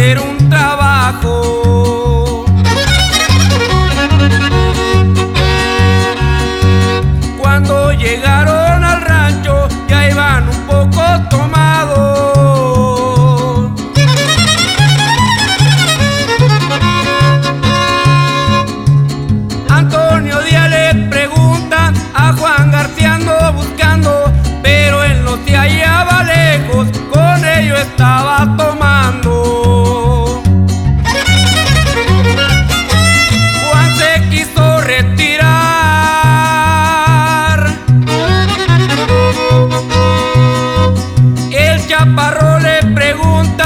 hacer un trabajo. Cuando llegaron al rancho ya iban un poco tomados. Antonio Díaz le pregunta a Juan García, ando buscando, pero él no se hallaba lejos, con ello estaba tomando. Juan se quiso retirar. El chaparro le pregunta: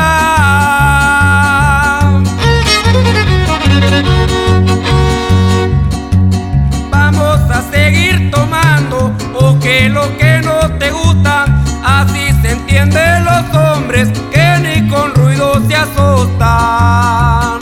¿vamos a seguir tomando o qué es lo que no te gusta? Así se entienden los hombres que ni con ruido se asustan.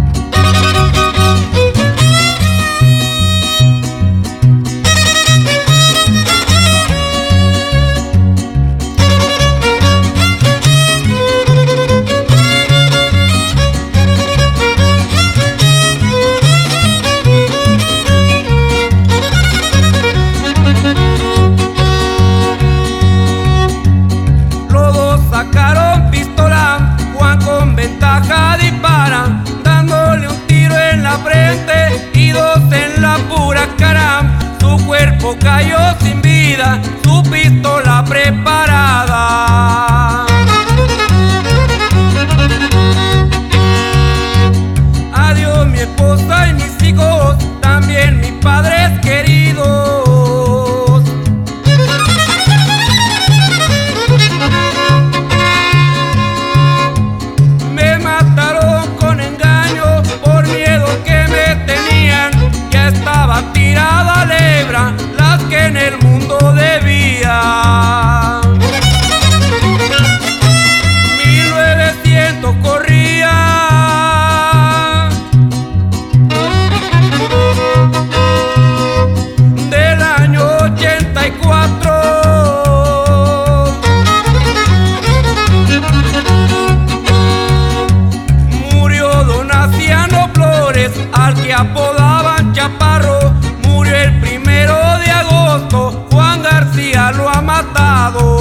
Sacaron pistola, Juan con ventaja dispara, dándole un tiro en la frente y dos en la pura cara. Su cuerpo cayó sin vida, su pistola preparada. Adiós mi esposa y mis hijos, también mis padres queridos. Tirada lebra, las que en el mundo debía. 1900 corría, del año 84. Murió don Aciano Flores, al que apodaban Chaparro. Murió el 1 de agosto, Juan García lo ha matado.